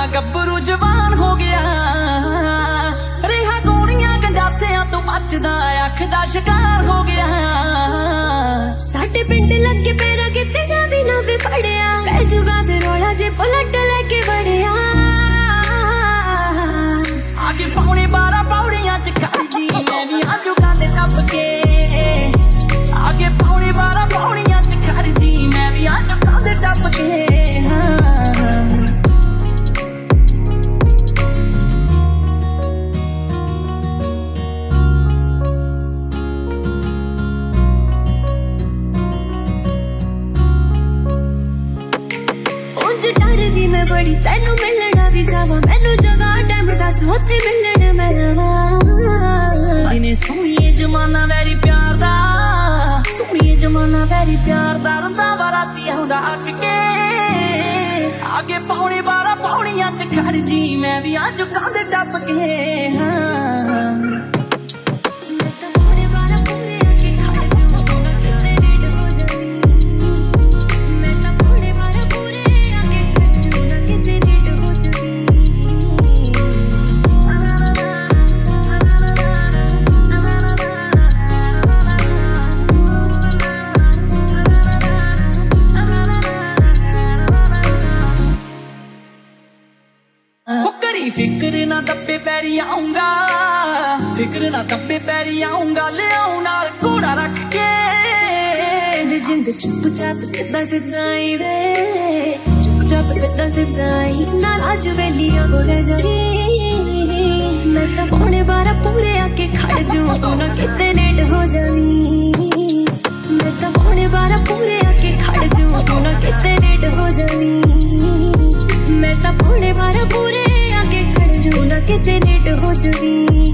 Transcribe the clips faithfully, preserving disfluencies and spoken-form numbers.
ਗੱਭਰੂ ਜਵਾਨ ਹੋ ਗਿਆ, ਰਿਹਾ ਗੋਲੀਆਂ ਗੰਡਾਸਿਆਂ ਤੋਂ ਬਚਦਾ ਅੱਖ ਦਾ ਸ਼ਿਕਾਰ ਹੋ ਗਿਆ। ਸਾਡੇ ਪਿੰਡ ਲੱਗੇ ਪੈਰਾ ਕਿਤੇ ਜਾਂਦੀ ਨਾ ਵੇ ਫੜਿਆ, ਪੈ ਜੂਗਾ ਫਿਰ ਰੌਲਾ ਜੇ ਪਲਟ ਲੈ ਕੇ ਵੜਿਆ। ਆਗੇ ਪੌਣੇ ਬਾਰਾਂ ਪੌੜੀਆਂ ਚ ਖੜਦੀ ਐ ਵੀ ਆਜੂਗਾ ਦੇ ਟੱਪ ਕੇ, ਆਗੇ ਪੌਣੇ ਬਾਰਾਂ ਪੌੜੀਆਂ ਚ ਖੜਦੀ ਮੈਂ ਵੀ ਆਜੂਗਾ ਦੇ ਟੱਪ ਕੇ। डरदी मैं बड़ी तेनू मिलना भी जावा, मैनू जगह टाइम दस उत्थे मिलना मैं रवां। इने सोहणिए जमाना वैरी प्यार दा, सोहणिए जमाना वैरी प्यार दा, रंदा बाराती आउंदा अग के, आगे पौने बारां पौड़ियां च खड़ जी मैं भी अज कंध टप के। फिक्र ना दब्बे पैरी आऊंगा, फिक्र ना दब्बे पैरी आऊंगा, ले आऊं नाल घोड़ा रख के। जिंद चुप चाप सीधा सीधा आई वे, चुप चाप सीधा सीधा आई, नाल अज वेलिया बोले जाई। मैं तो पौने बारह पूरे आके खड़ जू, तू ना किते नेट हो जावी। मैं तो पौने बारह पूरे आके खड़ जू, तू ना किते नेट हो जावी। मैं तो पौने बारह पूरे ना किते नेट हो जावी।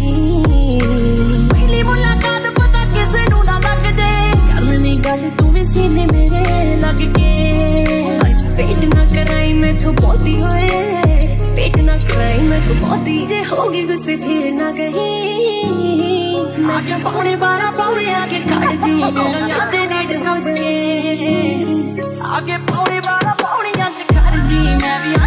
पहली मुलाकात पता किसे नू ना लग जे, करनी गल तू भी सीने मेरे लग के। पेट ना कराई मैं तो बहुती होए, पेट ना कराई मैं तो बहुती, जे होगी गुस्से फिर ना कहीं। आगे पौने बारह पौड़े आके खड़ जी मेरा किते नेट हो जाए, आगे पौने बारह पौड़ियां च खड़ जी मैं भी